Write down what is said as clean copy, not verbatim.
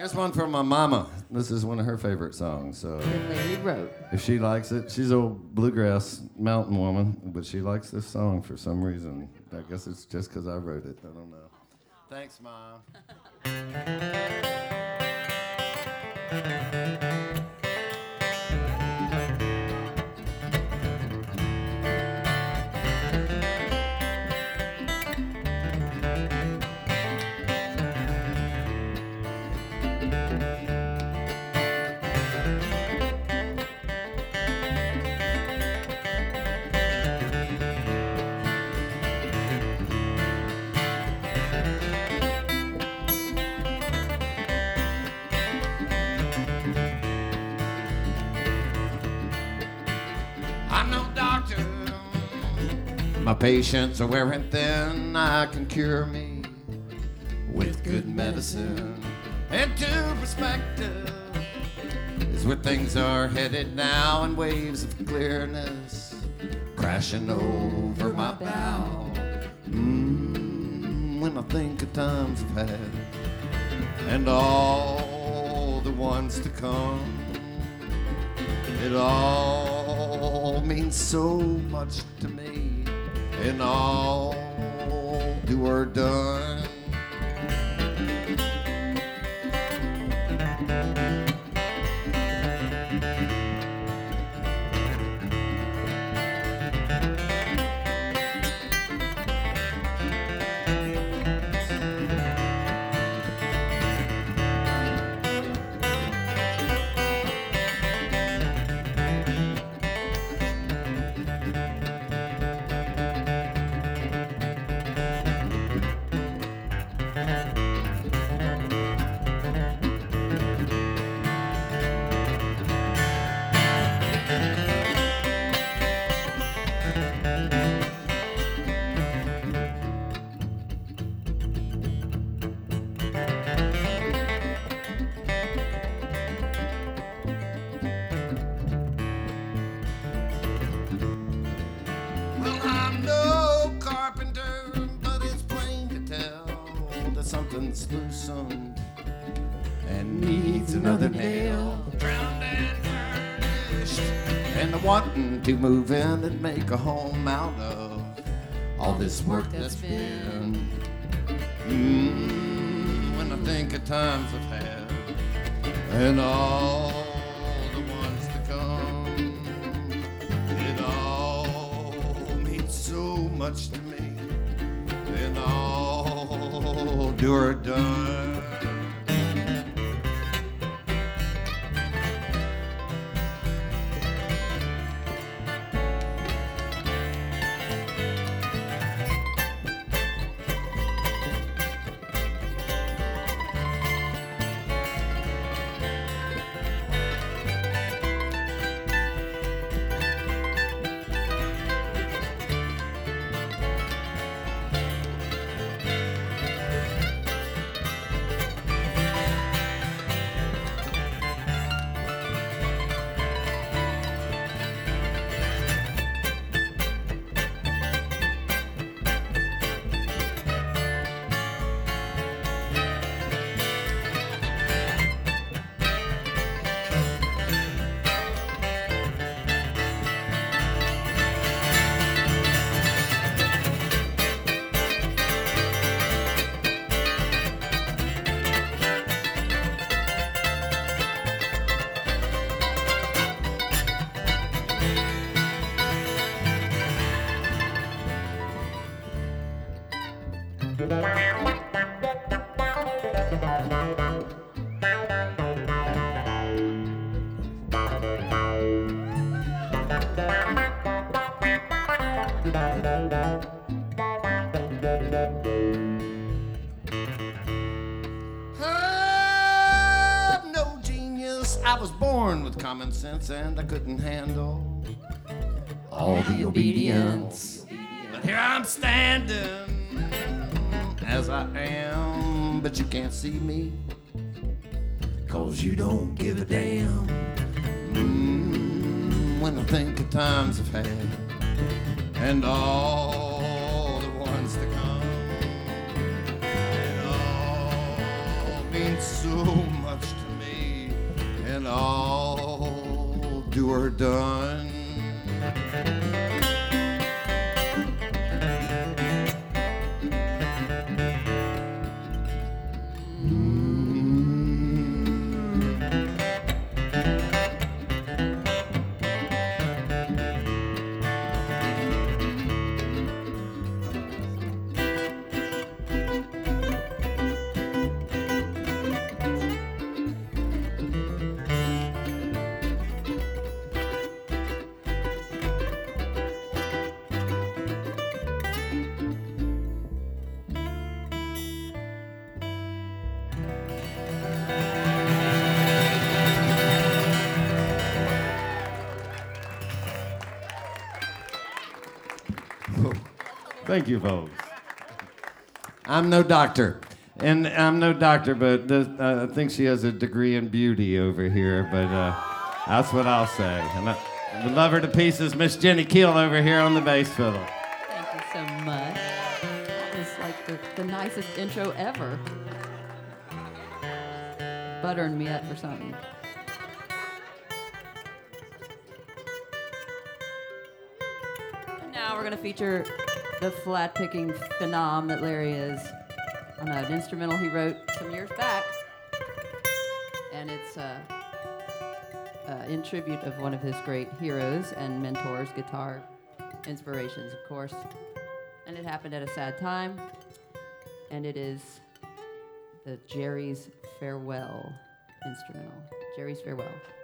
Here's one from my mama. This is one of her favorite songs. So That Larry wrote. if she likes it, she's a bluegrass mountain woman, but she likes this song for some reason. I guess it's just because I wrote it. I don't know. Thanks, Mom. I'm no doctor. My patients are wearing thin. I can cure me with good medicine. Into perspective is where things are headed now, in waves of clearness crashing over my bow. When I think of times I've had and all the ones to come, it all means so much to me, and all do or done. Well, I'm no carpenter, but it's plain to tell that something's loosened and needs another nail. Drowned and furnished, and I'm wanting to move in and make a home out of all this work that's been. When I think of times I've had and all the ones to come, it all means so much to me, and all do or done. I'm no genius. I was born with common sense, and I couldn't handle all the obedience. But here I'm standing as I am, but you can't see me, 'cause you don't give a damn. When I think of times I've had and all the ones to come, it all means meant so much to me, and all do her done. Thank you, folks. I'm no doctor. And I'm no doctor, but I think she has a degree in beauty over here, but that's what I'll say. And I love her to pieces, Miss Jenny Keel over here on the bass fiddle. Thank you so much. That was like the nicest intro ever. Buttering me up for something. And now we're going to feature the flat-picking phenom that Larry is on an instrumental he wrote some years back. And it's in tribute of one of his great heroes and mentors, guitar inspirations, of course. And it happened at a sad time. And it is the Jerry's Farewell instrumental. Jerry's Farewell.